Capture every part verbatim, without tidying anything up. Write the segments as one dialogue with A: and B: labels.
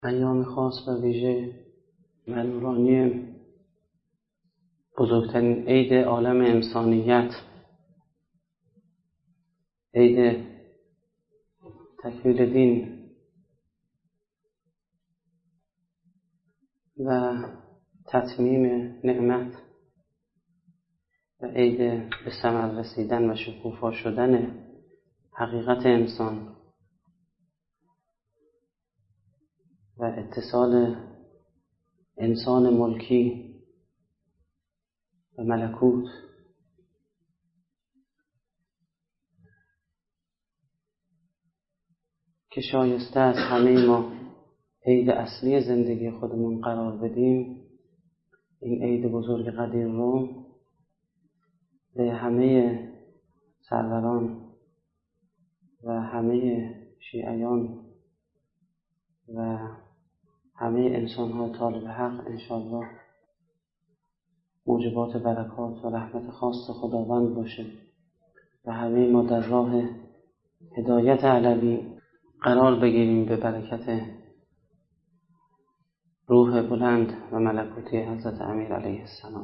A: ایام خاص و ویژه و نورانی بزرگترین عید عالم انسانیت، عید تکمیل دین و تتمیم نعمت و عید به ثمر رسیدن و شکوفا شدن حقیقت انسان و اتصال انسان ملکی و ملکوت که شایسته است همه ما عید اصلی زندگی خودمون قرار بدیم. این عید بزرگ قدیر رو به همه سروران و همه شیعیان و همه انسان‌ها طالب حق انشاءالله موجبات برکات و رحمت خاص خداوند باشه و همه ما در راه هدایت علوی قرار بگیریم به برکت روح بلند و ملکوتی حضرت امیر علیه السلام.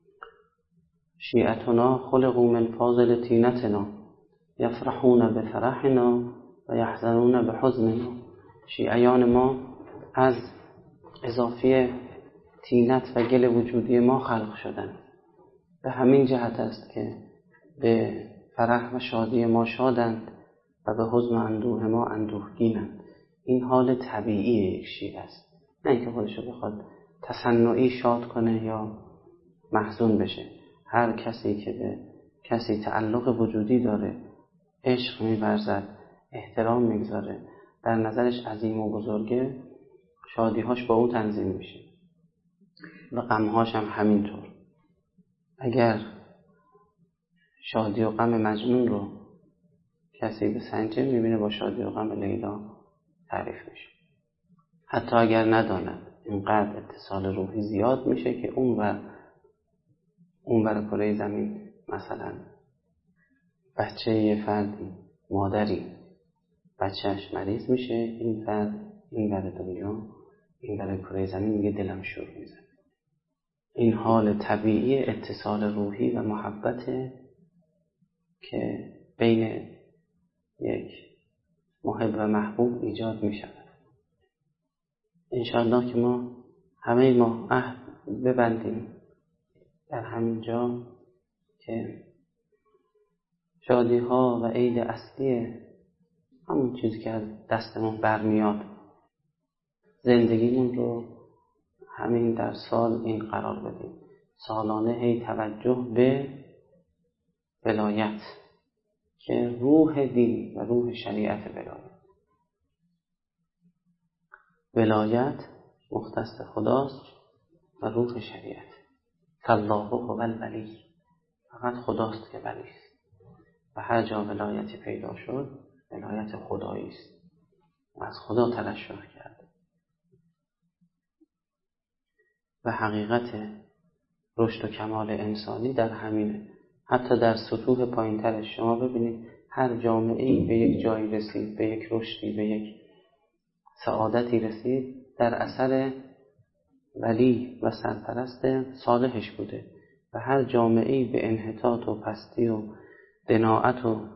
A: شیعتنا خلقوا من فاضل طینتنا یفرحون بفرحنا و یحزنون بحزننا. شیعیان ما از اضافی طینت و گل وجودی ما خلق شدند. به همین جهت است که به فرح و شادی ما شادند و به حزن و اندوه ما اندوهگینند. این حال طبیعی یک شیعه است، نه اینکه خودشو بخواد تصنعی شاد کنه یا محزون بشه. هر کسی که به کسی تعلق وجودی داره، عشق می‌ورزد، احترام می‌گذاره، در نظرش عظیم و بزرگه، شادی‌هاش با او تنظیم میشه و غم‌هاش هم همینطور. اگر شادی و غم مجنون رو کسی به سنجه میبینه، با شادی و غم لیلا تعریف میشه. حتی اگر نداند، اینقدر اتصال روحی زیاد میشه که اون و اون بر کره زمین مثلا بچه یه فردی، مادری بچهش مریض میشه، این فرد این بر دنیا، این بر کره زمین میگه دلم شور میزنه. این حال طبیعی اتصال روحی و محبت که بین یک محب و محبوب ایجاد میشود. انشاءالله که ما همه ما عهد ببندیم در همین جا که شادی ها و عید اصلی همون چیزی که از دستمون برمیاد، زندگیمون رو همین در سال این قرار بدیم. سالانه هی توجه به ولایت که روح دین و روح شریعت ولایت. ولایت مختص خداست و روح شریعت. فالله هو الولی، فقط خداست که ولی است و هر جا ولایتی پیدا شد ولایت خدایی است و از خدا ترشح کرده. و حقیقت رشد و کمال انسانی در همینه. حتی در سطوح پایین‌ترش شما ببینید هر جامعه‌ای به یک جایی رسید، به یک رشدی، به یک سعادتی رسید، در اثر ولی و سرپرست صالحش بوده. و هر جامعه‌ای به انحطاط و پستی و دناعت و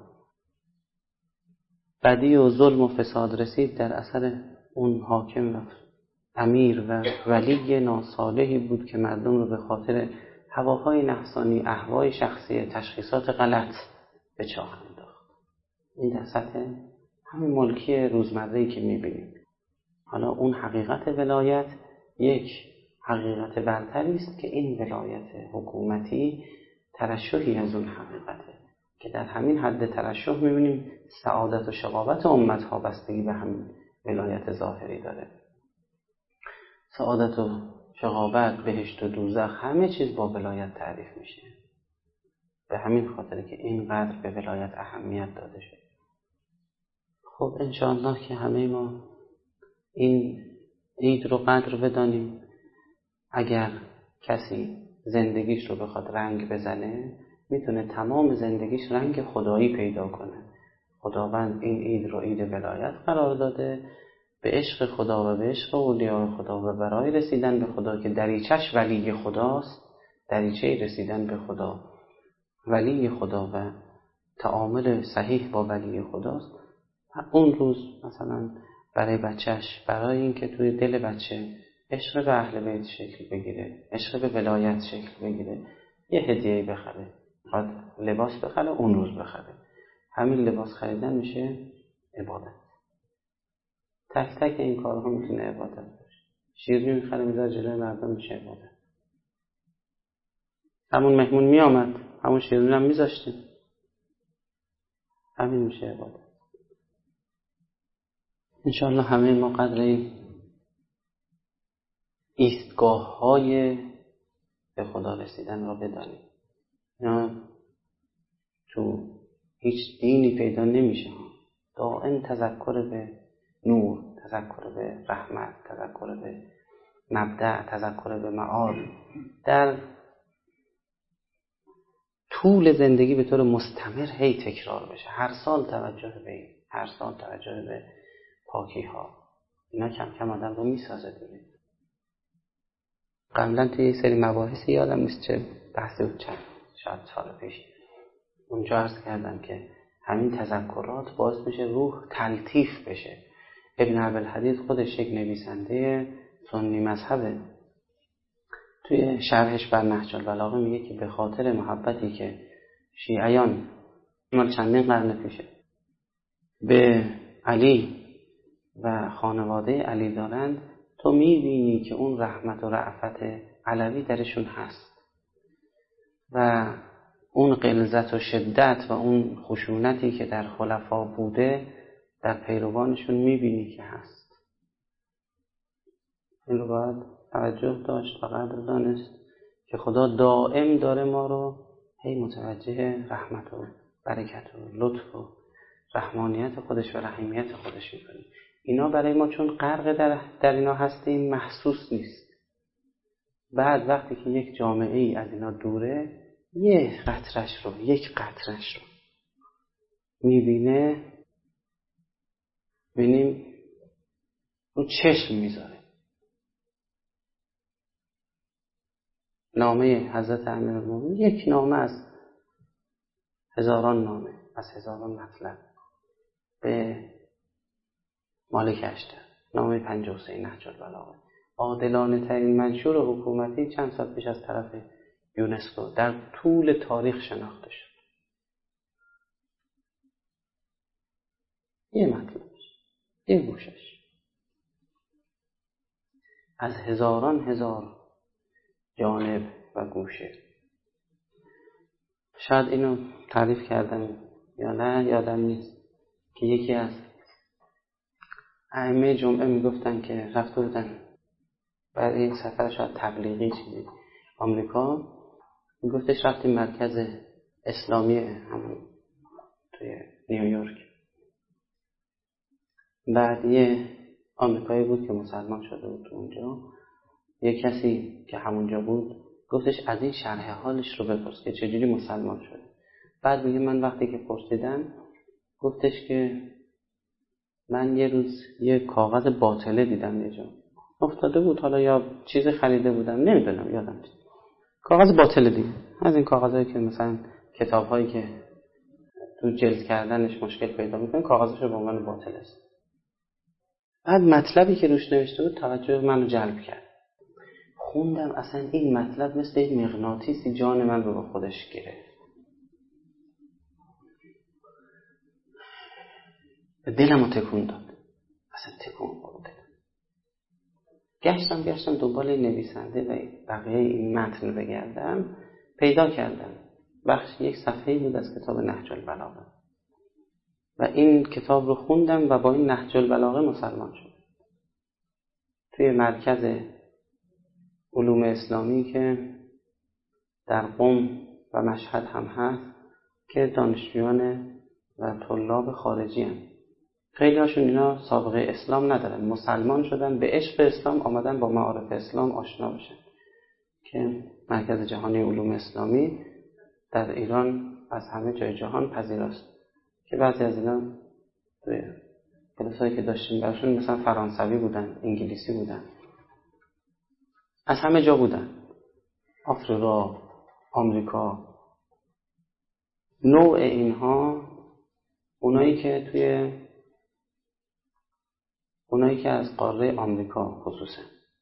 A: بدی و ظلم و فساد رسید، در اثر اون حاکم و امیر و ولی ناصالحی بود که مردم رو به خاطر هواهای نفسانی، اهوای شخصی، تشخیصات غلط به چاه انداخت. این در سطح همین ملکی روزمره‌ای که می‌بینیم. حالا اون حقیقت ولایت یک حقیقت برتری است که این ولایت حکومتی ترشحی از اون حقیقته که در همین حد ترشح می‌بینیم سعادت و شقاوت امت‌ها بستگی به همین ولایت ظاهری داره. سعادت و شقاوت، بهشت و دوزخ، همه چیز با ولایت تعریف میشه. به همین خاطره که اینقدر به ولایت اهمیت داده شد. خب انشاءالله که همه ما این عید رو قدر بدانیم. اگر کسی زندگیش رو بخواد رنگ بزنه، میتونه تمام زندگیش رنگ خدایی پیدا کنه. خداوند این عید رو عید ولایت قرار داده به عشق خدا و به عشق اولیاء خدا و برای رسیدن به خدا که دریچش ولی خداست، دریچه رسیدن به خدا ولی خدا و تعامل صحیح با ولی خداست، اون روز مثلا برای بچهش، برای اینکه توی دل بچه عشق به اهل بیت شکل بگیره، عشق به ولایت شکل بگیره، یه هدیه‌ای بخره، بعد لباس بخره، اون روز بخره. همین لباس خریدن میشه عبادت. تک تک این کارها میتونه عبادت باشه. شیرینی میخره میذاره جلوی مردم، میشه عبادت. همون مهمون میامد، همون شیرینی هم میذاشتیم، همین میشه عبادت. انشاءالله همه ما قدر این ایستگاه های به خدا رسیدن را بدانیم. اینا تو هیچ دینی پیدا نمیشه. دائم تذکر به نور، تذکر به رحمت، تذکر به مبدأ، تذکر به معاد در طول زندگی به طور مستمر هی تکرار بشه. هر سال توجه به این، هر سال توجه به پاکی ها، اینا کم کم آدم رو میسازه دیگه. قبلا توی یه سری مباحثی یادم نیست چه بحثی بود، چند شاید سال پیش اونجا عرض کردم که همین تذکرات باعث میشه روح تلطیف بشه. ابن عبدالحدید خودش یک نویسنده سنی مذهبه، توی شرحش بر نهج البلاغه میگه که به خاطر محبتی که شیعیان مال چندین قرن پیشه به علی و خانواده علی دارند، تو میبینی که اون رحمت و رأفت علوی درشون هست و اون غلظت و شدت و اون خشونتی که در خلفا بوده در پیروانشون میبینی که هست. این رو باید توجه داشت و قدر دانست که خدا دائم داره ما رو هی متوجه رحمت و برکت و لطف و رحمانیت خودش و رحیمیت خودش میکنه. اینا برای ما چون غرق در, در اینا هستیم محسوس نیست. بعد وقتی که یک جامعه ای از اینا دوره، یک قطرش رو یک قطرش رو میبینه، ببینیم رو چشم میذاره. نامه حضرت امیرالمومنین یک نامه از هزاران نامه، از هزاران مطلب به مالک اشتر، نامه پنجاه و سه نهج البلاغه، عادلانه ترین منشور حکومتی چند سال پیش از طرف یونسکو در طول تاریخ شناخته شد. یه مطلبش، یه گوشش از هزاران هزار جانب و گوشه. شاید اینو تعریف کردم یا نه یادم نیست که یکی از ائمه جمعه میگفتن که رفته بودن برای یک سفر شاید تبلیغی چیزی آمریکا، میگفتش رفتیم مرکز اسلامی همون توی نیویورک. بعد یه آمریکایی بود که مسلمان شده بود اونجا، یه کسی که همونجا بود گفتش از این شرح حالش رو بپرس که چجوری مسلمان شده. بعد میگه من وقتی که پرسیدم گفتش که من یه روز یه کاغذ باطله دیدم یه جا افتاده بود، حالا یا چیز خریده بودم نمیدونم یادم نیست، کاغذ باطله دیگه، از این کاغذایی که مثلا کتاب‌هایی که تو جلد کردنش مشکل پیدا میکنه کاغذش رو به عنوان باطل است. بعد مطلبی که روش نوشته بود توجه منو جلب کرد. خوندم اصلا این مطلب مثل یک مغناطیسی جان من رو به خودش گرفت. دلم رو تکون داد. اصلا تکون خورد. گشتم گشتم دنبال نویسنده و بقیه این متن بگردم، پیدا کردم. بخش یک صفحه‌ای بود از کتاب نهج البلاغه و این کتاب رو خوندم و با این نهج البلاغه مسلمان شدم. توی مرکز علوم اسلامی که در قم و مشهد هم هست که دانشجویان و طلاب خارجی هم. خیلی هاشون اینا سابقه اسلام ندارن، مسلمان شدن، به عشق اسلام آمدن، با معارف اسلام آشنا بشن که مرکز جهانی علوم اسلامی در ایران از همه جای جهان پذیراست که بعضی از اینا توی کلاسایی که داشتیم براشون مثلا فرانسوی بودن، انگلیسی بودن، از همه جا بودن، آفریقا، آمریکا. نوع اینها اونایی که توی اونایی که از قاره آمریکا خصوصا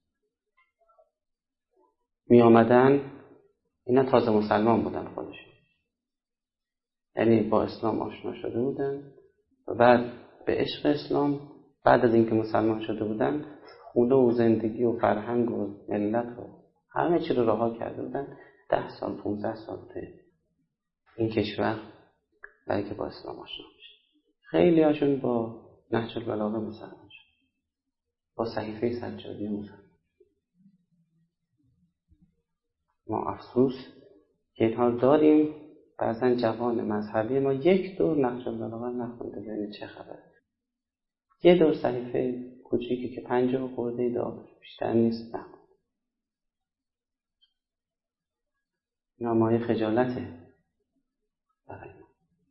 A: می آمدن، اینا تازه مسلمان بودن خودشون، یعنی با اسلام آشنا شده بودن و بعد به عشق اسلام بعد از اینکه مسلمان شده بودن خونه و زندگی و فرهنگ و ملت و همه چی رو رها کرده بودن. ده سال پونزده سال توی این کشور برای که با اسلام آشنا بشه. خیلی هاشون با نهج البلاغه مسلمان شد، با صحیفه سجادی مسلمان. ما افسوس که اینها داریم. بعضا جوان مذهبی ما یک دور نهج البلاغه نخونده، ببینید چه خبره. یه دور صحیفه کوچیکی که پنجاه خورده داره، بیشتر نیست، نخونده. اینا مایه خجالته برای ما.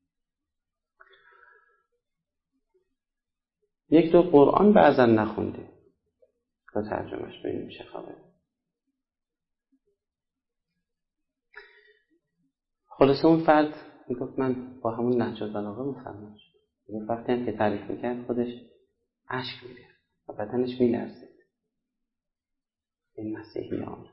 A: یک دور قرآن بعضا نخونده تا ترجمهش ببینیم چه خبره. خلاصه اون فرد میگفت من با همون نهج البلاغه مسلمان شدم. اون وقتی هم که تعریف میکرد خودش اشک میریخت و بدنش میلرزید. این مسیحیان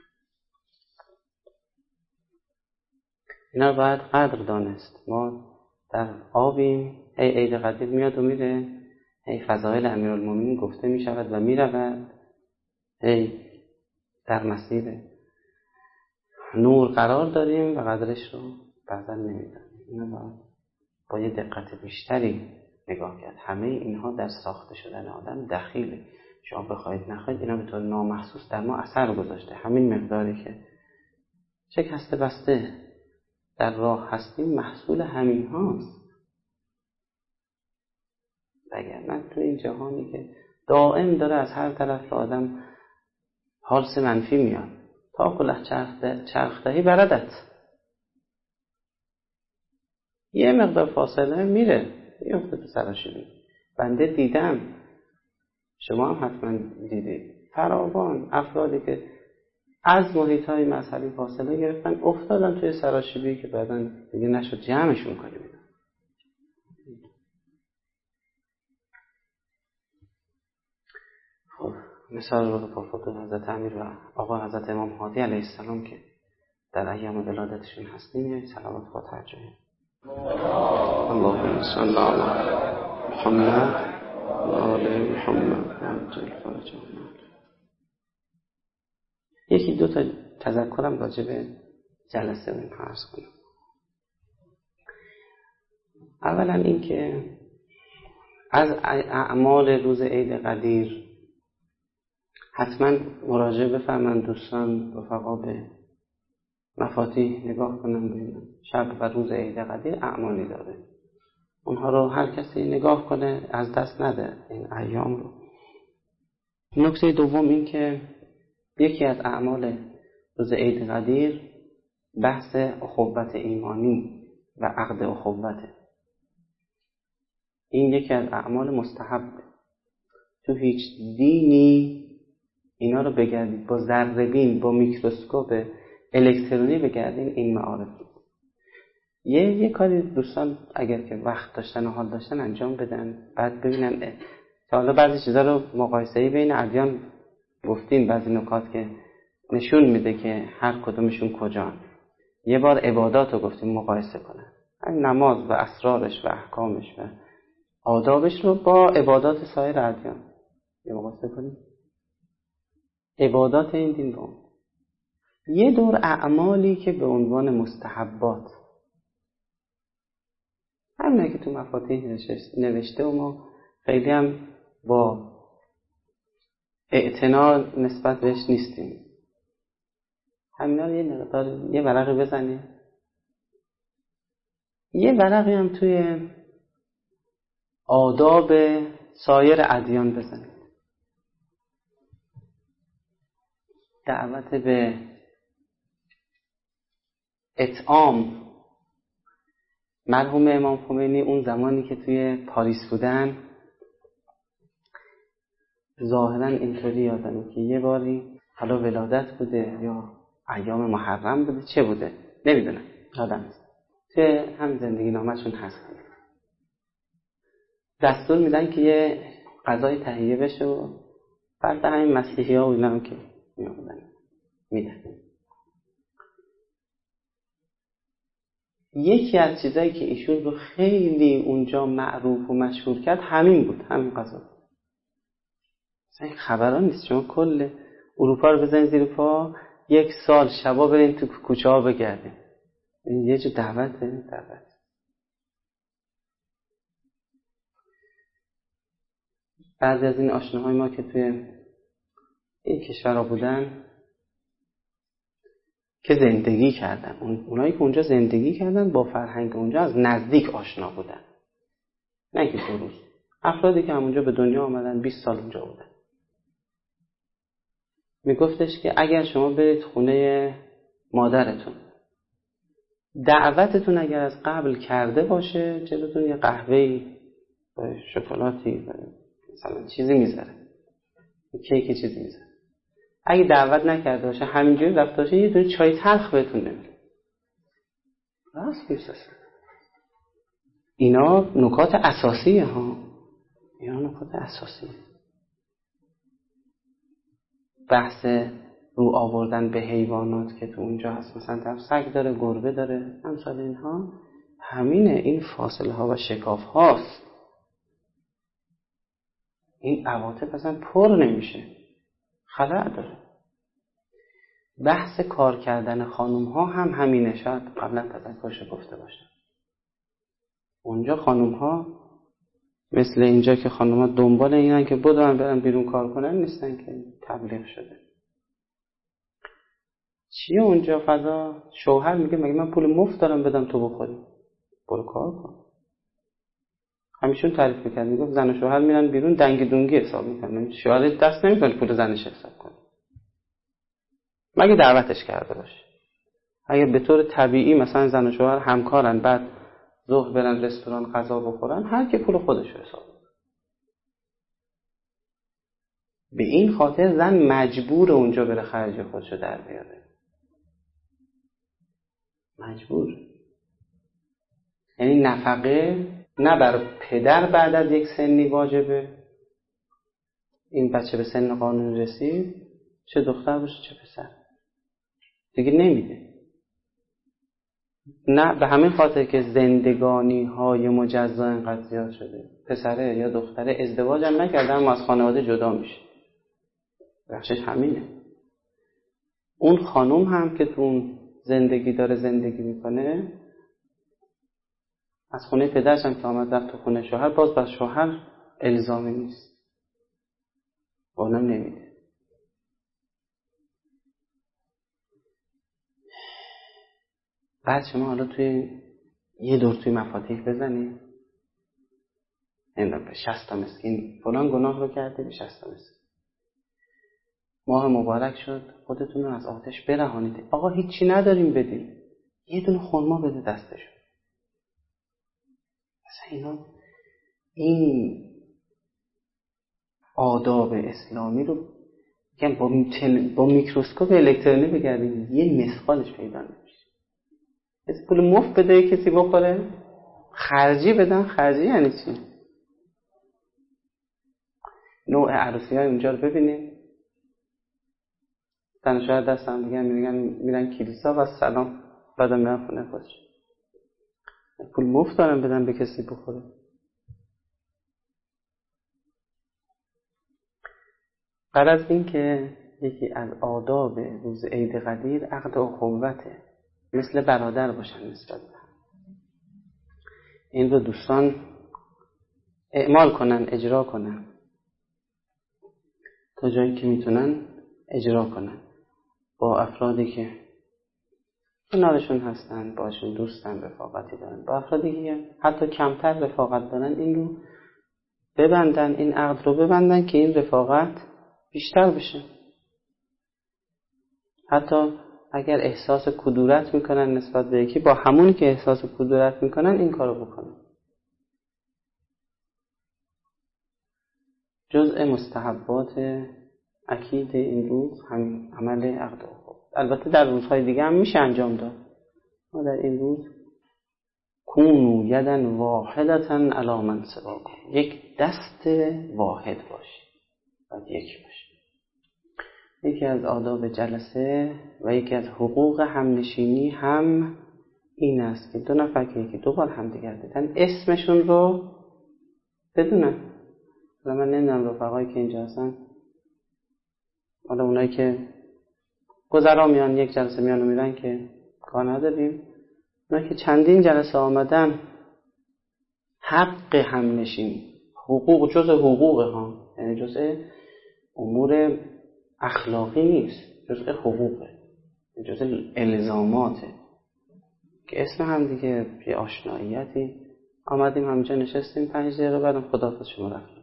A: اینا رو باید قدر دانست. ما در آبیم، هی عید قدیر میاد و میره، هی فضائل امیرالمومنین گفته میشود و میرود، هی در مسیر نور قرار داریم و قدرش رو بعضا نمیدانیم. اینا باید با یه دقت بیشتری نگاه کرد. همه اینها در ساخته شدن آدم دخیله. شما بخواید نخواید اینا به طور نامحسوس در ما اثر گذاشته. همین مقداری که شکسته بسته در راه هستیم محصول همین هاست. اگر من تو این جهانی که دائم داره از هر طرف آدم حالس منفی میاد، تا کله چرخ دهی بردت، یه مقدار فاصله میره میفته تو سراشیبی. بنده دیدم، شما هم حتما دیدید، فراوان افرادی که از محیط‌های مذهبی فاصله گرفتن افتادن توی سراشیبی که بعداً دیگه نشد جمعشون کنیم. خب مثال رو با فوت حضرت امیر و آقا حضرت امام هادی علیه السلام که در ایام ولادتشون هستیم یه صلوات فاتحه جاییم. اللهم صل علی محمد و آل محمد عجل فرجهم. یکی دو تا تذکرم راجع به جلسه این عرض کنم. اولا این که از اعمال روز عید قدیر حتما مراجعه بفرمایند دوستان رفقا به مفاتیح نگاه کنن ببینن شب و روز عید قدیر اعمالی داره، اونها رو هر کسی نگاه کنه، از دست نده این ایام رو. نکته دوم این که یکی از اعمال روز عید قدیر بحث اخوت ایمانی و عقد اخوته. این یکی از اعمال مستحب. تو هیچ دینی اینا رو بگردید با ذره‌بین با میکروسکوپ الکترونی بگردین این معارف. یه یه کاری دوستان اگر که وقت داشتن و حال داشتن انجام بدن، بعد ببینن تا حالا بعضی چیزا رو مقایسه‌ای بین ادیان گفتیم، بعضی نکات که نشون میده که هر کدومشون کجان. یه بار عبادات رو گفتیم مقایسه کنن، نماز و اسرارش و احکامش و آدابش رو با عبادات سایر ادیان یه مقایسه کنیم. عبادات این دین رو یه دور اعمالی که به عنوان مستحبات همینه که تو مفاتیح نوشته و ما خیلی هم با اعتنا نسبت بهش نیستیم، همینا رو یه مقدار یه ورقی بزنیم، یه ورقی هم توی آداب سایر ادیان بزنید. دعوت به اطعام. مرحوم امام خمینی اون زمانی که توی پاریس بودن ظاهرا اینطوری یادمه که یه باری حالا ولادت بوده یا ایام محرم بوده چه بوده نمیدونم یادم نیست، توی هم زندگی نامه‌شون هست دستور میدن که یه غذای تهیه بشه و بعد همین مسیحی ها و اینا هم که میدن. یکی از چیزایی که ایشون رو خیلی اونجا معروف و مشهور کرد همین بود، همین غذا. مثلا این خبران نیست، شما کل اروپا رو بزنید زیر پا یک سال شبا برین تو کوچه ها بگردین، این یه جو دعوته دعوت. بعضی از این آشناهای ما که توی این کشورها بودن که زندگی کردن، اونایی که اونجا زندگی کردن با فرهنگ اونجا از نزدیک آشنا بودن، نه که دو روز. افرادی که همونجا به دنیا آمدن بیست سال اونجا بودن. میگفتش که اگر شما برید خونه مادرتون، دعوتتون اگر از قبل کرده باشه جلوتون یه قهوه‌ای با شکلاتی مثلا چیزی میذاره، کیکی چیزی میذاره. اگه دعوت نکرده باشه همینجوری رفته باشه یه دونه چای تلخ بهتون نمیده. راست میگه. اینا نکات اساسیه ها، اینا نکات اساسیه. بحث رو آوردن به حیوانات که تو اونجا هست، مثلا طرف سگ داره، گربه داره، امثال اینها، همینه. این فاصله ها و شکاف هاست. این عواطف اصلا پر نمیشه، خلأ داره. بحث کار کردن خانوم ها هم همینه. شاید قبلا تذکرش گفته باشم. اونجا خانوم ها مثل اینجا که خانوم ها دنبال اینن که بدون برن بیرون کار کنن نیستن که تبلیغ شده. چیه اونجا فضا؟ شوهر میگه مگه من پول مفت دارم بدم تو بخوری؟ برو کار کن. همیشون تعریف میکرد، میگفت زن و شوهر میرن بیرون دنگ دونگی حساب میکنن، شوهر دست نمیکنه پول زنش حساب کنه مگه دعوتش کرده باشه. اگه به طور طبیعی مثلا زن و شوهر همکارن، بعد ظهر برن رستوران غذا بخورن، هر کی پول خودش رو حساب کنه. به این خاطر زن مجبور اونجا بره خرج خودشو در بیاره، مجبور. یعنی نفقه نه بر پدر بعد از یک سنی واجبه، این بچه به سن قانون رسید چه دختر باشه چه پسر دیگه نمیده. نه به همین خاطر که زندگانی های مجزا اینقدر زیاد شده، پسره یا دختره ازدواج هم نکرده اما از خانواده جدا میشه، بخشش همینه. اون خانوم هم که تو اون زندگی داره زندگی میکنه، از خونه پدرش هم که آمد رفت تو خونه شوهر، باز بس شوهر الزامی نیست، اونم نمیده. بعد شما حالا توی یه دور توی مفاتیح بزنید، این به شصت تا مسکین فلان گناه رو کرده، به شصت تا مسکین ماه مبارک شد خودتون رو از آتش برهانید. آقا هیچی نداریم بدیم، یه دونه خرما بده دستشون. مثلا اینا این آداب اسلامی رو میگم با, تل... با میکروسکوپ الکترونی بگردیم یه مثقالش پیدا نمیشه. از پول مفت بده کسی بخوره، خرجی بدن. خرجی یعنی چی؟ نوع عروسی های اونجا رو ببینیم، زن و شوهر دست هم دیگه میگن میرن کلیسا و سلام، بعد میرن خونه خودش. پول مفت دارن بدن به کسی بخوره. غرض این که یکی از آداب روز عید قدیر عقد اخوته، مثل برادر باشن نسبت به هم. این رو دوستان اعمال کنن، اجرا کنن، تا جایی که میتونن اجرا کنن با افرادی که کنارشون هستن، باشون دوستن، رفاقتی دارن. با افرادی که حتی کمتر رفاقت دارن این رو ببندن، این عقد رو ببندن که این رفاقت بیشتر بشه. حتی اگر احساس کدورت میکنن نسبت به یکی، با همونی که احساس کدورت میکنن این کارو بکنن. جزء مستحبات اکید این روز همین عمل عقد عقد. البته در روزهای دیگه هم میشه انجام داد. ما در این روز کونو یدن واحدتن علی من سواکم، یک دست واحد باشه، باید یک باشه. یکی از آداب جلسه و یکی از حقوق همنشینی هم این است که دو نفر که یکی دو بار همدیگر دیدن اسمشون رو بدونن. حالا من نمیدونم رفقایی که اینجا هستن، حالا اونایی که گذرا میان یک جلسه میان و میرن که کار نداریم، اونایی که چندین جلسه آمدن، حق همنشینی، حقوق جز حقوق ها، یعنی جز امور اخلاقی نیست، جز حقوقه، جز الزاماته که اسم هم دیگه یه آشناییتی. آمدیم همینجا نشستیم پنج دقیقه بعدم خداحافظ شما رفتیم.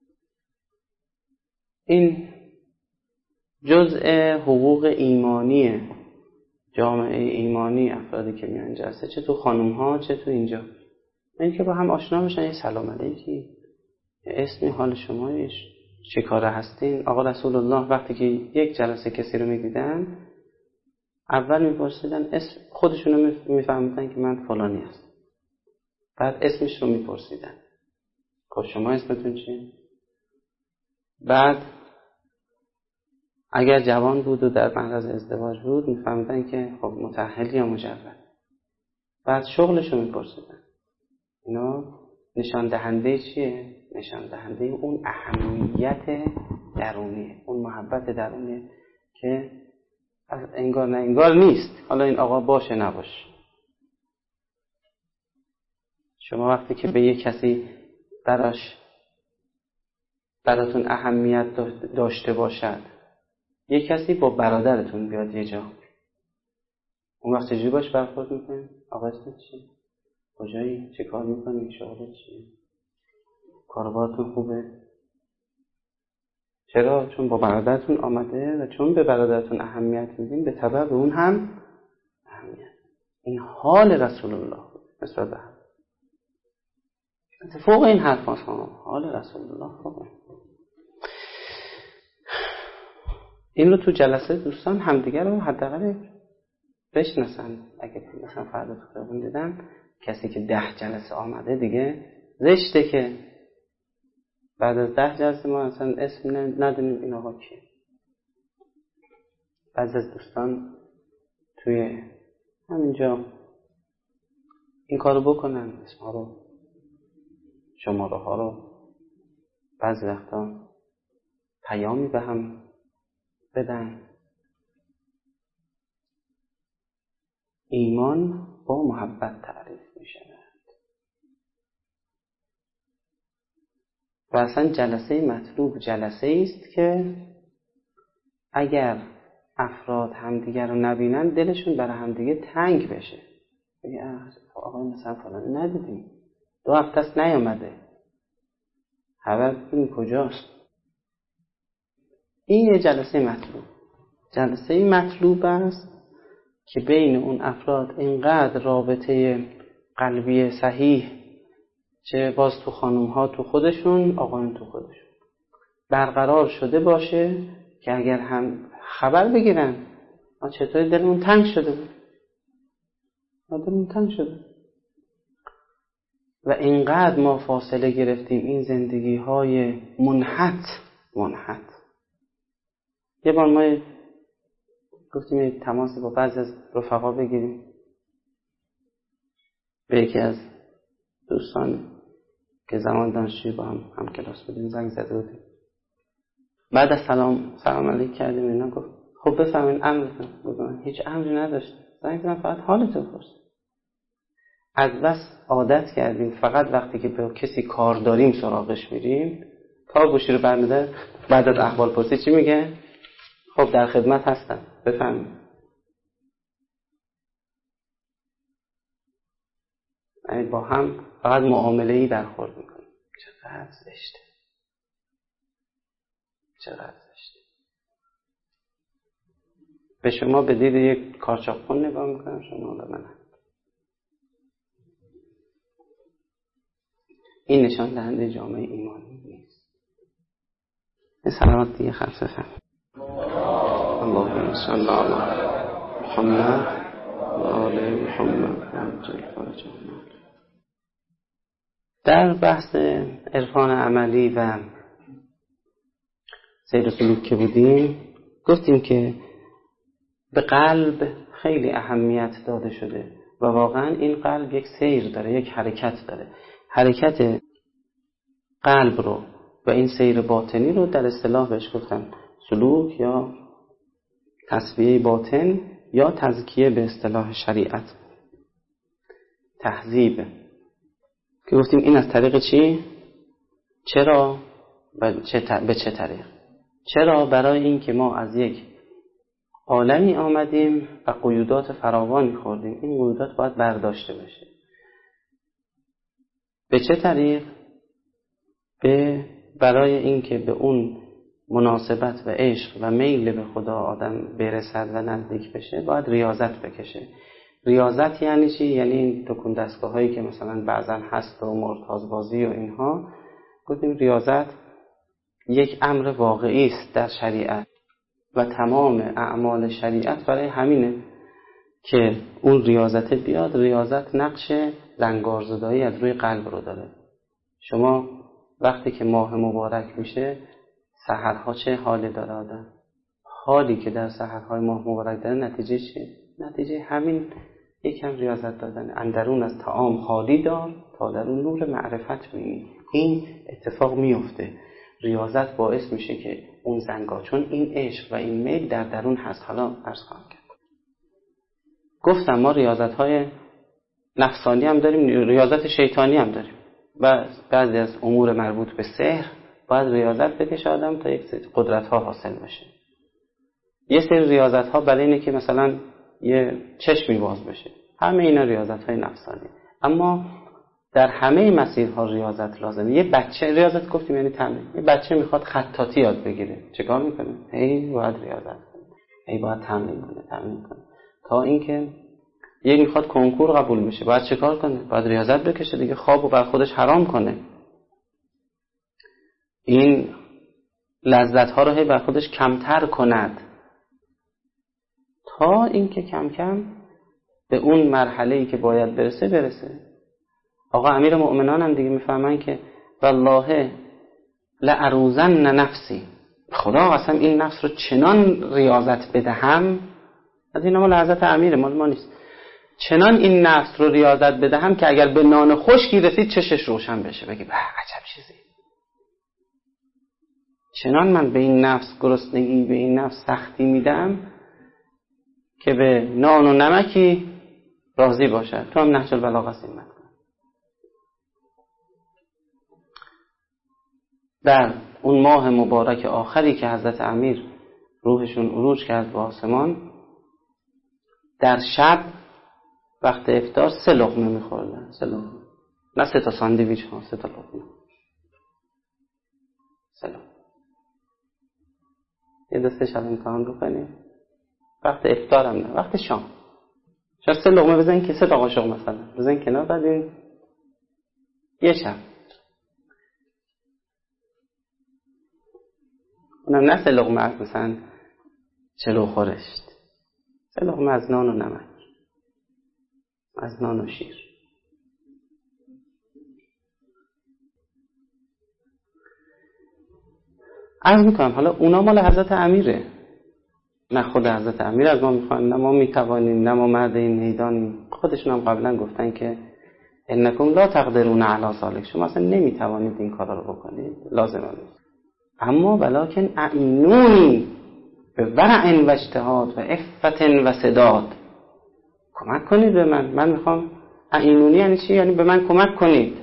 A: این جزء حقوق ایمانی جامعه ایمانی، افرادی که میان جلسه، چه تو خانوم ها چه تو اینجا، این که با هم آشنا بشن، یه سلام علیکی، اسمی، حال شما، چه کاره هستین. آقا رسول الله وقتی که یک جلسه کسی رو میدیدن اول میپرسیدن اسم خودشونو، میفهمیدن که من فلانی هستم، بعد اسمش رو میپرسیدن، خب شما اسمتون چیه؟ بعد اگر جوان بود و در معرض ازدواج بود میفهمیدن که خب متأهل یا مجرد. بعد شغلش رو میپرسیدن. اینا نشان دهنده چیه؟ نشان دهنده اون اهمیت درونیه، اون محبت درونیه که انگار نه انگار نیست. حالا این آقا باشه نباشه، شما وقتی که به یک کسی براش براتون اهمیت داشته باشد، یک کسی با برادرتون بیاد یه جا، اون وقت چجوری باش برخورد میکنید؟ آقا اسمت چیه؟ کجایی؟ چه کار میکنی؟ شغلت چیه؟ کاروبارتون خوبه؟ چرا؟ چون با برادرتون آمده و چون به برادرتون اهمیت میدین، به تبع به اون هم اهمیت. این حال رسول الله نسبت به هم. فوق این حرف هاست، حال رسول الله فوق. این رو تو جلسه دوستان همدیگر رو حداقل بشناسن. اگه مثلا فردا تو خیابون دیدن کسی که ده جلسه آمده، دیگه زشته که بعد از ده جلسه ما اصلا اسم ندونیم این آقا کیه. بعضی از دوستان توی همینجا این کارو بکنن، اسمها رو، شماره ها رو، بعضی وقتا پیامی به هم بدن. ایمان با محبت تعریف می شود و اصلا جلسه مطلوب جلسه است که اگر افراد همدیگر رو نبینن دلشون برای همدیگه تنگ بشه. بگه آقا مثلا فلان ندیدیم، دو هفته است نیامده، خبر این کجاست. این یه جلسه مطلوب، جلسه مطلوب است که بین اون افراد اینقدر رابطه قلبی صحیح، چه باز تو خانوم ها تو خودشون، آقایون تو خودشون، برقرار شده باشه که اگر هم خبر بگیرن ما چطوری دلمون تنگ شده بود، ما دلمون تنگ شده و اینقدر ما فاصله گرفتیم این زندگی های منحت منحت. یه بار ما گفتیم یه تماس با بعضی از رفقا بگیریم، به یکی از دوستان که زمان دانشجویی با هم هم کلاس بودیم زنگ زده بودیم. بعد از سلام سلام علیک کردیم، اینا گفت خب بفهمین امرتون. بودم هیچ امری نداشت، زنگ زدم فقط حالتون پرسیدم. از بس عادت کردیم فقط وقتی که به کسی کار داریم سراغش میریم، تا گوشی رو برمی‌داره بعد از احوال پرسی چی میگه؟ خب در خدمت هستم بفهمین. یعنی با هم فقط معامله‌ای برخورد میکنیم. چقدر زشته، چقدر زشته. به شما به دید یک کارچاپ‌خون نگاه میکنم، شما به من. این نشان دهنده جامعه ایمانی نیست. این سلامات دیگه خلصه فهم. اللهم صل علی محمد و آل محمد. در بحث عرفان عملی و سیر سلوک که بودیم گفتیم که به قلب خیلی اهمیت داده شده و واقعا این قلب یک سیر داره، یک حرکت داره. حرکت قلب رو و این سیر باطنی رو در اصطلاح بهش گفتن سلوک یا تسویه باطن یا تزکیه به اصطلاح شریعت، تهذیب، که گفتیم این از طریق چی؟ چرا؟ به چه طریق؟ چرا؟ برای این که ما از یک عالمی آمدیم و قیودات فراوانی خوردیم، این قیودات باید برداشته بشه. به چه طریق؟ به برای این که به اون مناسبت و عشق و میل به خدا آدم برسد و نزدیک بشه باید ریاضت بکشه. ریاضت یعنی چی؟ یعنی این تکون دستگاه هایی که مثلا بعضا هست و مرتازبازی و اینها. گفتیم ریاضت یک امر واقعی است در شریعت و تمام اعمال شریعت برای همینه که اون ریاضت بیاد. ریاضت نقش زنگارزدایی از روی قلب رو داره. شما وقتی که ماه مبارک میشه سحرها چه حالی داره آدم؟ حالی که در سحرهای ماه مبارک داره نتیجه چیه؟ نتیجه همین یکم ریاضت دادن. اندرون از طعام خالی دار تا در اون نور معرفت بینی. این اتفاق میفته. ریاضت باعث میشه که اون زنگار، چون این عشق و این میل در درون هست. حالا عرض خواهم کرد. گفتم ما ریاضت های نفسانی هم داریم، ریاضت شیطانی هم داریم و بعضی از امور مربوط به سحر باید ریاضت بکشه آدم تا یک سری قدرت ها حاصل بشه. یه سری ریاضت ها برای اینه که مثلا یه چشمی باز بشه. همه اینا ریاضت های نفسانی. اما در همه مسیرها ریاضت لازمه. یه بچه ریاضت گفتیم یعنی تمرین. یه بچه میخواد خطاطی یاد بگیره، چیکار میکنه؟ هی باید ریاضت کنه، هی باید تمرین کنه، تمرین کنه تا اینکه یک میخواد کنکور قبول بشه باید چیکار کنه؟ باید ریاضت بکشه دیگه، خوابو بر خودش حرام کنه، این لذت ها رو هی بر خودش کمتر کند تا اینکه کم کم به اون مرحله‌ای که باید برسه برسه. آقا امیر مؤمنان هم دیگه میفهمن که والله لأروزن نفسی، خدا قسم این نفس رو چنان ریاضت بدهم، از این مال حضرت امیر، مال ما نیست، چنان این نفس رو ریاضت بدهم که اگر به نان خشکی رسید چشش روشن بشه بگی به عجب چیزی. چنان من به این نفس گرسنگی، به این نفس سختی میدم که به نان و نمکی راضی باشد. تو هم نهج البلاغه است این مطلب. در اون ماه مبارک آخری که حضرت امیر روحشون عروج کرد به آسمان، در شب وقت افطار سه لقمه میخوردن، سه لقمه، نه سه تا ساندویچ ها، سه تا لقمه، سه لقمه. یه دسته شب امتحان بکنیم، وقت افطار هم نه، وقت شام شاید سه لقمه بزنین که سه تا قاشق مثلا بزنین کنار، بعد این یه شب اونم نه سه لقمه از مثلا چلو خورشت، سه لقمه از نان و نمک، از نان و شیر. عرض میکنم حالا اونا مال حضرت امیره، نه خود حضرت امیر از ما میخوان، نه ما میتوانیم، نه ما مرد این میدانیم. خودشون هم قبلا گفتن که انکم لا تقدرون علی ذلک، شما اصلا نمیتوانید این کارا رو بکنید، لازمه نیست. اما ولکن اعینونی به ورع و اجتهاد و عفت و سداد، کمک کنید به من. من میخوام اعینونی یعنی چی؟ یعنی به من کمک کنید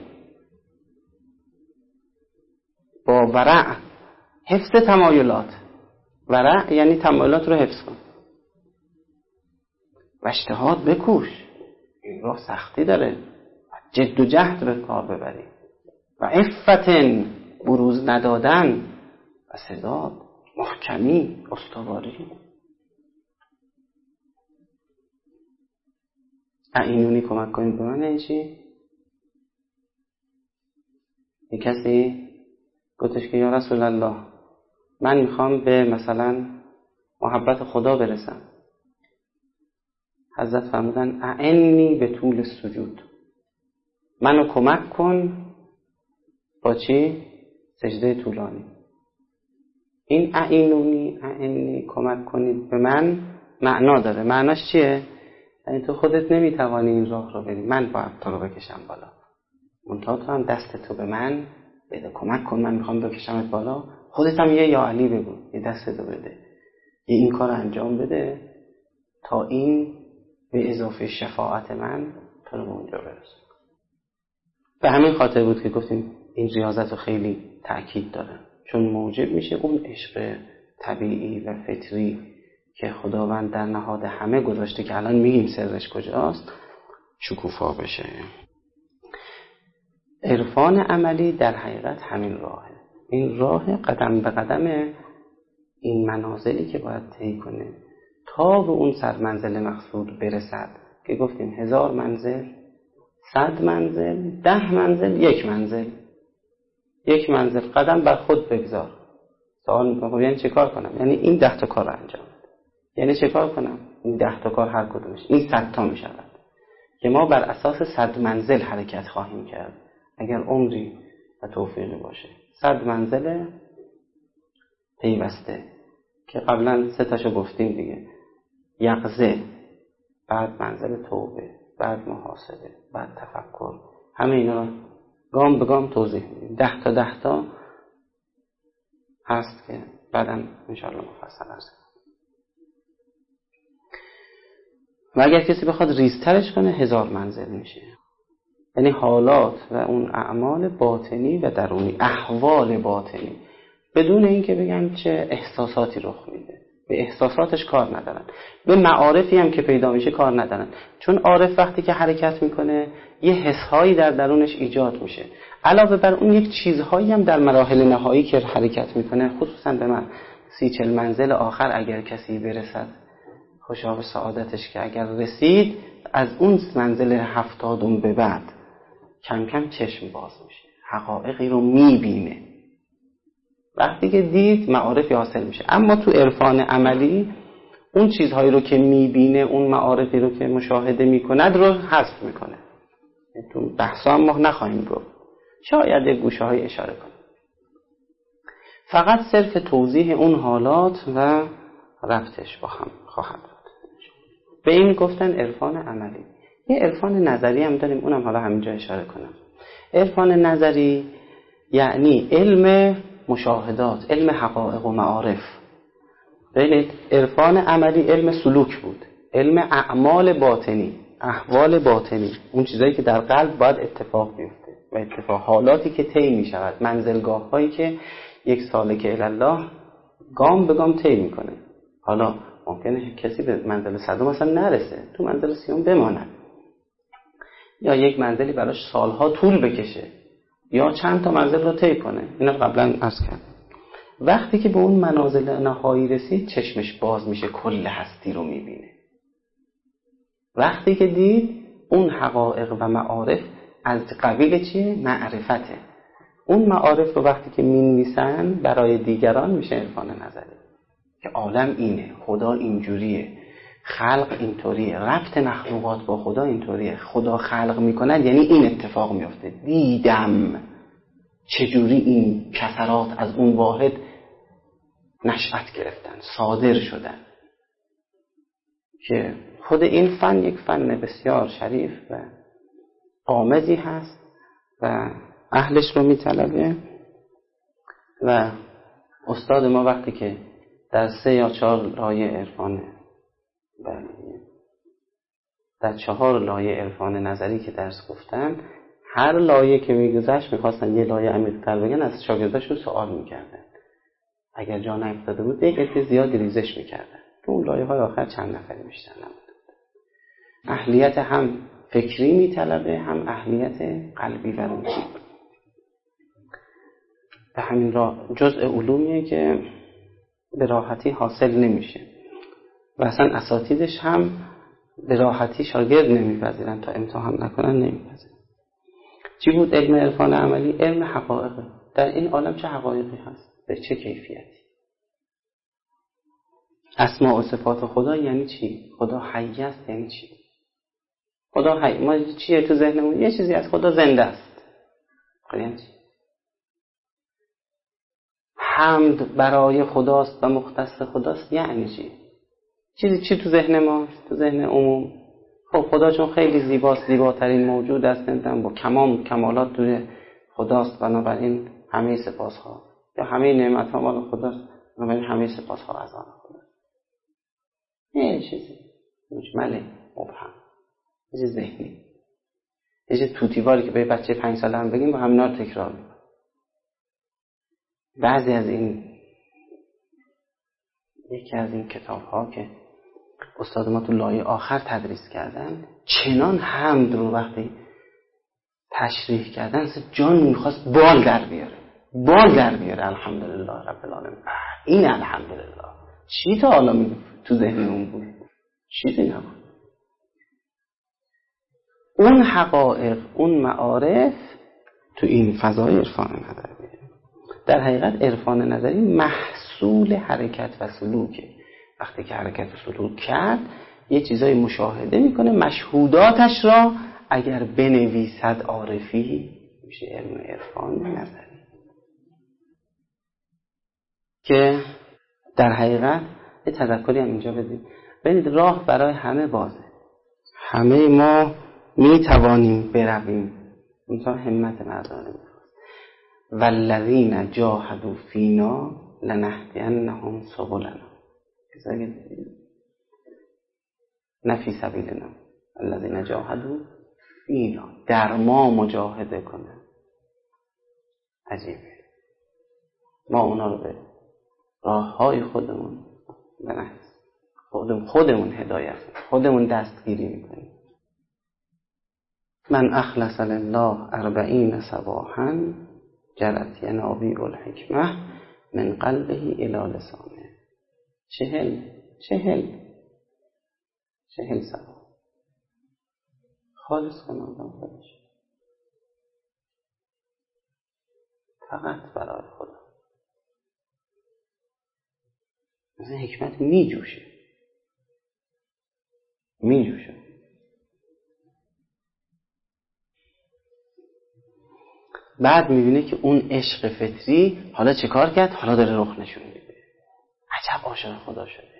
A: با ورع، حفظ تمایلات. ورع یعنی تمایلات رو حفظ کن و اجتهاد بکوش، این راه سختی داره، جد و جهد به کار ببری، و عفتن بروز ندادن، و سداد محکمی، استواری. اعینونی کمک کنید به من یعنی چی؟ یک کسی گفتش که یا رسول الله من میخوام به مثلا محبت خدا برسم. حضرت فرمودن اعنی به طول سجود، منو کمک کن با چی؟ سجده طولانی. این اعنونی اعنی کمک کنید به من معنا داره. معناش چیه؟ یعنی تو خودت نمیتوانی این راه رو بری، من باید تو رو بکشم بالا. منتها تو هم دست تو به من بده، کمک کن، من میخوام بکشمت بالا. خودت هم یه یا علی بگو، یه دست تو بده، یه این کار انجام بده تا این به اضافه شفاعت من تو رو به اونجا برسه. به همین خاطر بود که گفتیم این ریاضت رو خیلی تأکید داره، چون موجب میشه اون عشق طبیعی و فطری که خداوند در نهاد همه گذاشته که الان میگیم سرش کجاست شکوفا بشه. عرفان عملی در حقیقت همین راهه. این راه قدم به قدم این منازلی که باید طی کنه تا به اون صد منزل مقصود برسد که گفتیم هزار منزل، صد منزل، ده منزل، یک منزل. یک منزل قدم بر خود بگذار. سوال میکنم یعنی چه کار کنم؟ یعنی این ده تا کار انجام بده. یعنی چه کار کنم؟ این ده تا کار هر کدومش این صد تا میشود که ما بر اساس صد منزل حرکت خواهیم کرد اگر عمری و توفیقی باشه. صد منزل پیوسته که قبلا سه تاشو گفتیم دیگه. یقظه، بعد منزل توبه، بعد محاسبه، بعد تفکر. همه اینا رو گام به گام توضیح میدیم. ده تا ده تا هست که بعداً انشاءالله مفصل عرض کنم. و اگر کسی بخواد ریزترش کنه هزار منزل میشه. یعنی حالات و اون اعمال باطنی و درونی، احوال باطنی، بدون اینکه بگن چه احساساتی رخ میده. به احساساتش کار ندارن، به معارفی هم که پیدا میشه کار ندارن، چون عارف وقتی که حرکت میکنه یه حسهایی در درونش ایجاد میشه. علاوه بر اون یک چیزهایی هم در مراحل نهایی که حرکت میکنه، خصوصا به من سی چل منزل آخر اگر کسی برسد خوشا به سعادتش که اگر رسید، از اون منزل هفتادم به بعد کم کم چشم باز میشه، حقایقی رو میبینه. وقتی که دید معارفی حاصل میشه. اما تو عرفان عملی اون چیزهایی رو که میبینه، اون معارفی رو که مشاهده میکند رو حذف میکنه. تو بحثا هم ما نخواهیم گفت، شاید گوشه های اشاره کنیم. فقط صرف توضیح اون حالات و ربطش با هم خواهد بود. به این گفتن عرفان عملی. یه عرفان نظری هم داریم، اونم حالا همینجا اشاره کنم. عرفان نظری یعنی علم مشاهدات، علم حقایق و معارف. ببینید عرفان عملی علم سلوک بود، علم اعمال باطنی، احوال باطنی، اون چیزایی که در قلب باید اتفاق بیفته و اتفاق حالاتی که طی می شود، منزلگاه هایی که یک سالک الله گام به گام طی میکنه. حالا ممکنه کسی به منزل صدم اصلا نرسه، تو منزل سیوم بماند، یا یک منزلی براش سالها طول بکشه، یا چند تا منزل رو طی کنه. اینا قبلا عرض کردم. وقتی که به اون منازل نهایی رسید چشمش باز میشه، کل هستی رو میبینه. وقتی که دید اون حقایق و معارف از قبیل چیه؟ معرفته. اون معارف رو وقتی که مینویسن برای دیگران میشه عرفان نظری، که عالم اینه، خدا اینجوریه، خلق اینطوریه، ربط مخلوقات با خدا اینطوریه، خدا خلق میکند یعنی این اتفاق میفته. دیدم چجوری این کثرات از اون واحد نشأت گرفتن، صادر شدن. که خود این فن یک فن بسیار شریف و آمدی هست و اهلش رو میطلبه. و استاد ما وقتی که در سه یا چهار لایه عرفانه، در چهار لایه عرفان نظری که درس گفتن، هر لایه که میگذشت میخواستن یه لایه عمیق‌تر بگن، از شاگرداشون سوال میکردن. اگر جا نیفتاده بود یک عده زیادی ریزش میکردن. تو اون لایه های آخر چند نفری بیشتر نبود. اهلیت هم فکری میطلبه، هم اهلیت قلبی و روحی. به همین راه جزء علومیه که به راحتی حاصل نمیشه و اصلا اساتیدش هم به راحتی شاگرد نمیپذیرن، تا امتحان نکنن نمیپذیرن. چی بود علم عرفان عملی؟ علم حقایق. در این عالم چه حقایقی هست؟ به چه کیفیتی؟ اسماء و صفات خدا یعنی چی؟ خدا حی است یعنی چی؟ خدا حی، ما چیه تو ذهنمون؟ یه چیزی از خدا زنده است. یعنی چی؟ حمد برای خداست و مختص خداست یعنی چی؟ چیزی چی تو ذهن ماست؟ تو ذهن عموم. خب خدا چون خیلی زیباست، زیباترین موجود است، با کمال کمالات توی خداست، بنابراین همه سپاسها یا همه نعمت‌ها مال خداست، بنابراین همه سپاسها از آن خداست. یه چیزی مجمله مبهم، یه چیز ذهنی، یه چیز توتیواری که به بچه پنج ساله هم بگیم با همینا رو تکرار می‌کنه. بعضی از این یکی از این کتاب‌ها که استاد ما تو لایه آخر تدریس کردن، چنان حمد رو وقتی تشریح کردن اصلا جان میخواست بال در بیاره، بال در بیاره. الحمدلله رب العالمین. این الحمدلله چی تا حالا می تو ذهن اون بود؟ چیزی نبود. اون حقایق، اون معارف تو این فضای عرفان نظری. در حقیقت عرفان نظری محصول حرکت و سلوکه. وقتی که حرکت و سلوک کرد یه چیزای مشاهده میکنه، مشهوداتش را اگر بنویسد عارفی میشه علم عرفان نظری، که در حقیقت یه تذکری هم اینجا بدیم. ببینید راه برای همه بازه، همه ما میتوانیم برویم، منتها همت مردانه میخواد. والذین جاهدوا فینا لنهدینهم سبلنا. نه فی سبیلنا، الذین جاهدوا فینا، در ما مجاهده کنه. عجیبه. ما اونا رو به راه های خودمون خودمون خودمون هدایت، خودمون دستگیری میکنیم. من اخلص لله اربعین صباحا جرت ینابیع الحکمه من قلبه الی لسانه. چهل چهل چهل صباح خالص کنه آدم خودش، فقط برای خدا. مثلا حکمت می جوشه می جوشه. بعد میبینه که اون عشق فطری حالا چه کار کرد؟ حالا داره رخ نشون میده. عجب عاشق خدا شده.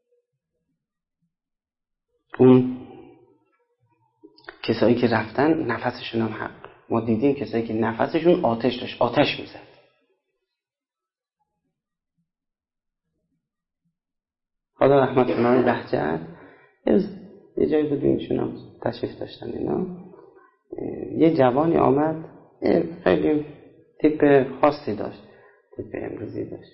A: اون کسایی که رفتن نفسشون هم حق. ما دیدیم کسایی که نفسشون آتش داشت، آتش میزد. خدا رحمت کنه بهجت یه جایی بودیم ایشون هم تشریف داشتن اینا، یه جوانی آمد خیلی تیپ خاصی داشت، تیپ امروزی داشت.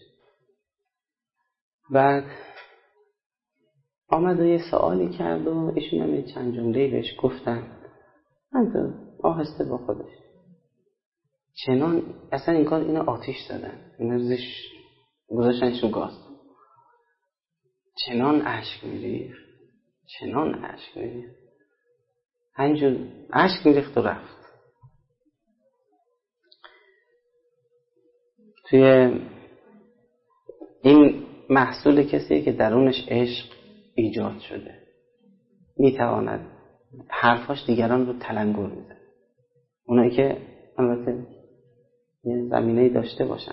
A: بعد آمد و یه سوالی کرد و ایشون هم چند جمله‌ای بهش گفتن. من تو آهسته با خودش چنان اصلا این کار اینو آتیش زدن، اینو زش گذاشتنشون گاز، چنان اشک میریخت، چنان اشک میریخت، همینجور اشک میریخت و رفت. توی این محصول کسیه که درونش عشق ایجاد شده، میتواند حرفاش دیگران رو تلنگر میزنه. اونایی که البته یه زمینه‌ای داشته باشن،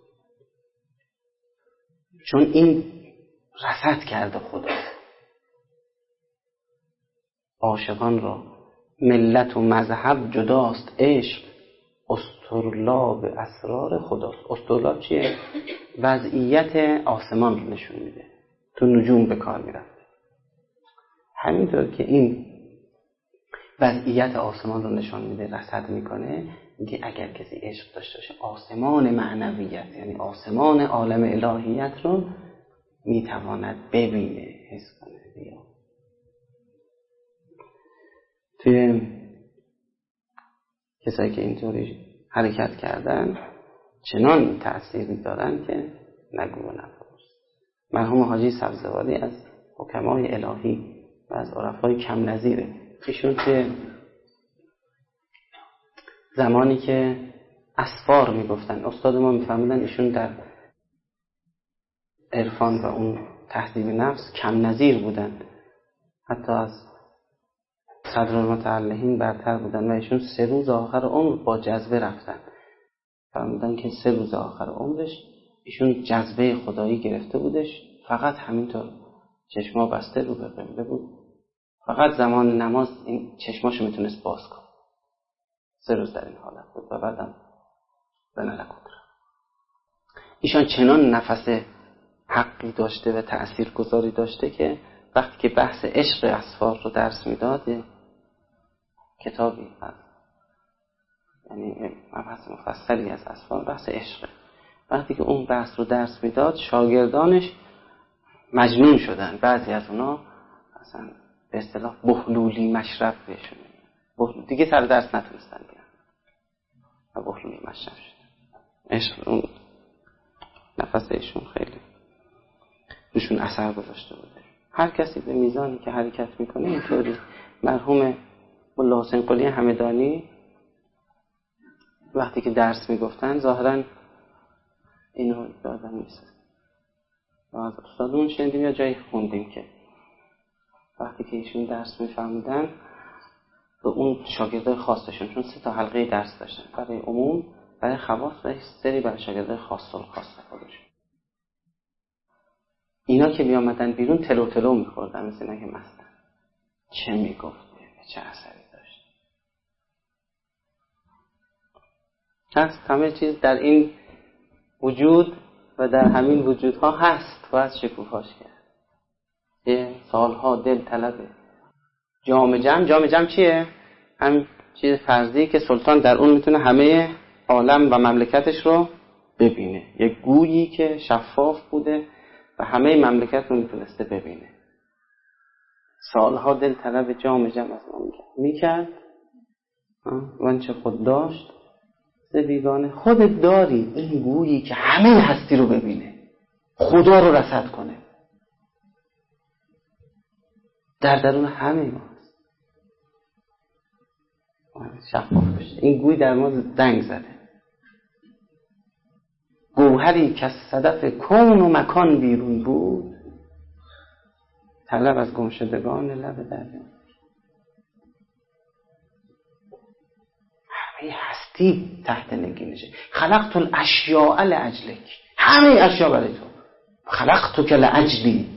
A: چون این رصد کرده خدا عاشقان را. ملت و مذهب جداست، عشق اسطرلاب اسرار خداست. اسطرلاب چیه؟ وضعیت آسمان رو نشون میده، تو نجوم به کار میرفت. همینطور که این وضعیت آسمان رو نشان میده، رصد میکنه، میگه اگر کسی عشق داشته باشه آسمان معنویت، یعنی آسمان عالم الهیت رو میتواند ببینه، حس کنه. بیا توی کسایی که اینطوری حرکت کردن چنان تأثیر می‌دارن که نگو و نفرست. مرحوم حاجی سبزواری از حکمای الهی و از عرفای کم نظیره. ایشون که زمانی که اسفار میگفتن، استاد ما میفهمیدن ایشون در عرفان و اون تهذیب نفس کم نظیر بودن، حتی از صدر المتعلهین برتر بودن و ایشون سه روز آخر عمر با جذبه رفتن. فرمودن که سه روز آخر عمرش ایشون جذبه خدایی گرفته بودش، فقط همینطور چشما بسته رو به قبله بود، فقط زمان نماز این چشماشو میتونست باز کنه. سه روز در این حالت بود و بعدم به ملکوت رفت. ایشان چنان نفس حقی داشته و تأثیر گذاری داشته که وقتی که بحث عشق اسفار رو درس میداد، کتابی از یعنی مبحث مفصلی از اسفار بحث عشق، وقتی که اون بحث رو درس میداد شاگردانش مجنون شدن. بعضی از اونا اصلا به اصطلاح بهلولی مشرب بهشون بهلول دیگه سر درس نتونستن بیان و بهلولی مشرب شدن. عشق اون نفس ایشون خیلی روشون اثر گذاشته بوده. هر کسی به میزانی که حرکت میکنه اینطوری. مرحوم ملا حسین قلی همدانی وقتی که درس میگفتن ظاهرا اینو یادم نیست از استادمون شنیدیم یا جایی خوندیم که وقتی که ایشون درس میفرمودن به اون شاگردای خاصشون، چون سه تا حلقه درس داشتن، برای عموم، برای خواص و سری برای شاگردای خاص و خاص خودشون، اینا که می آمدن بیرون تلو تلو میخوردن مثل اینکه مستن. چه میگفته؟ چه اثری داشت؟ هست همه چیز در این وجود و در همین وجودها هست، باید شکوفاش کرد. یه سالها دل طلبه جام جم. جام جم چیه؟ هم چیز فرضی که سلطان در اون میتونه همه عالم و مملکتش رو ببینه، یه گویی که شفاف بوده و همه مملکت رو میتونسته ببینه. سالها دل طلب جام جم از ما میکرد، وانچه خود داشت ز بیگانه. خودت داری این گویی که همه هستی رو ببینه، خدا رو رصد کنه، در درون همه ما شفاف بشه. این گوی در ما زنگ زده. گوهری که از صدف کون و مکان بیرون بود، طلب از گمشدگان لب دریا. همه هستی تحت نگینشه. خلقت الاشیاء لاجلک، همه اشیا برای تو. خلقتک لاجلی،